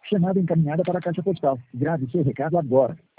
Chamada encaminhada para a caixa postal. Grave seu recado agora.